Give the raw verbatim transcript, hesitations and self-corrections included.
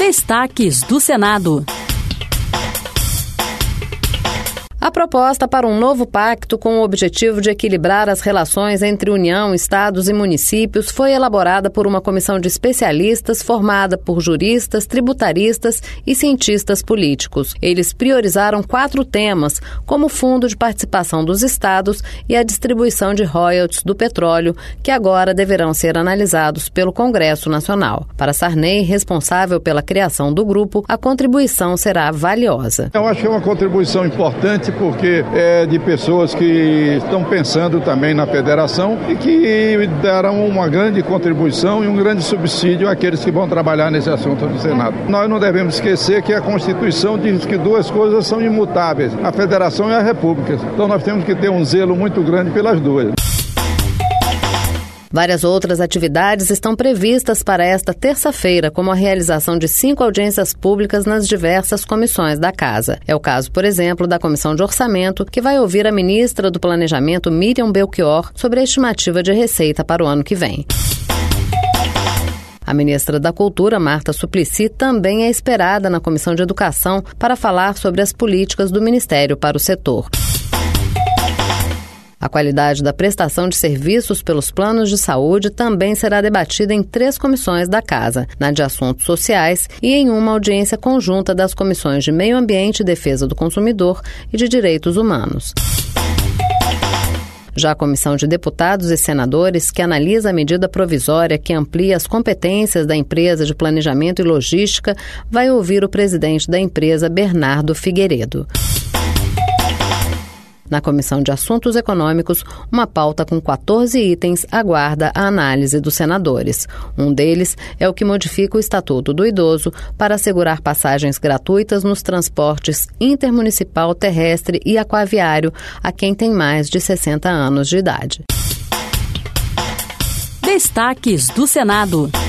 Destaques do Senado. A proposta para um novo pacto com o objetivo de equilibrar as relações entre União, Estados e municípios foi elaborada por uma comissão de especialistas formada por juristas, tributaristas e cientistas políticos. Eles priorizaram quatro temas, como o fundo de participação dos estados e a distribuição de royalties do petróleo, que agora deverão ser analisados pelo Congresso Nacional. Para Sarney, responsável pela criação do grupo, a contribuição será valiosa. Eu acho que é uma contribuição importante porque é de pessoas que estão pensando também na federação e que darão uma grande contribuição e um grande subsídio àqueles que vão trabalhar nesse assunto no Senado. Nós não devemos esquecer que a Constituição diz que duas coisas são imutáveis, a federação e a república. Então nós temos que ter um zelo muito grande pelas duas. Várias outras atividades estão previstas para esta terça-feira, como a realização de cinco audiências públicas nas diversas comissões da Casa. É o caso, por exemplo, da Comissão de Orçamento, que vai ouvir a ministra do Planejamento, Miriam Belchior, sobre a estimativa de receita para o ano que vem. A ministra da Cultura, Marta Suplicy, também é esperada na Comissão de Educação para falar sobre as políticas do Ministério para o setor. A qualidade da prestação de serviços pelos planos de saúde também será debatida em três comissões da Casa, na de Assuntos Sociais e em uma audiência conjunta das comissões de Meio Ambiente e Defesa do Consumidor e de Direitos Humanos. Já a Comissão de Deputados e Senadores, que analisa a medida provisória que amplia as competências da empresa de planejamento e logística, vai ouvir o presidente da empresa, Bernardo Figueiredo. Na Comissão de Assuntos Econômicos, uma pauta com quatorze itens aguarda a análise dos senadores. Um deles é o que modifica o Estatuto do Idoso para assegurar passagens gratuitas nos transportes intermunicipal, terrestre e aquaviário a quem tem mais de sessenta anos de idade. Destaques do Senado.